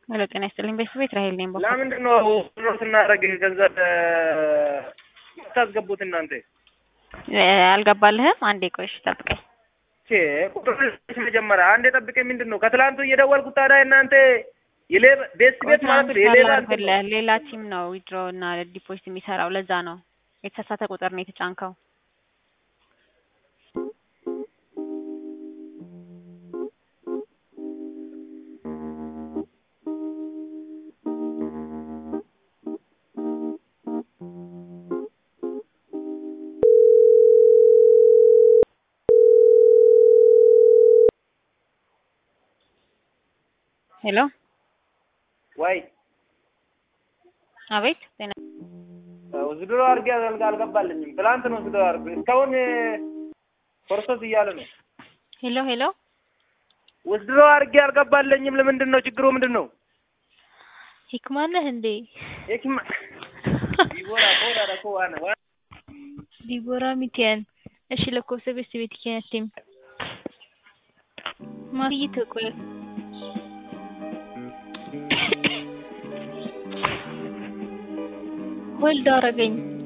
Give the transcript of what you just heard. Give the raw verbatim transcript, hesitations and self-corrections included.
ወለ ጤና ይስጥልኝ ቤተሰብ ራሄል ነኝ በቃ ለምንድን ነው ነው ስናረግ ገንዘብ ታስገቡት እናንተ አልገባልህም አንዴ ቆይሽ ጠብቀኝ እቺ ቁጥሩን መጀመሪያ አንዴ ጠብቀኝ ምንድነው ከትላንቱ እየደወልኩት ታዲያ እናንተ የሌባ ቤት ቤት ማለት ነው የሌባ ሌላ ቲም ነው ዊድሮ እና ዲፖዚት የሚሰራው ለዛ ነው የተሳሳተ ቁጥር ነው የተጫንከው ሄሎ ወይ አቤት ጤና ወዝድሮ አርጋ አልገባልኝም ትላንት ነው ወዝድሮ አርጋ እስካሁን ፕሮሰስ እያለ ነው ሄሎ ሄሎ ወዝድሮ አርጋ አልገባልኝም ለምንድን ነው ችግሩ ምንድነው ሂክማ ነህ እንዴ ሂክማ ዲቦራ ዲቦራ ረኮዋና ዲቦራ ሚቲያን እሺ ለኮሰብ ቤት ይከነቲም ማሪት ቆይ ሆልድ አረገኝ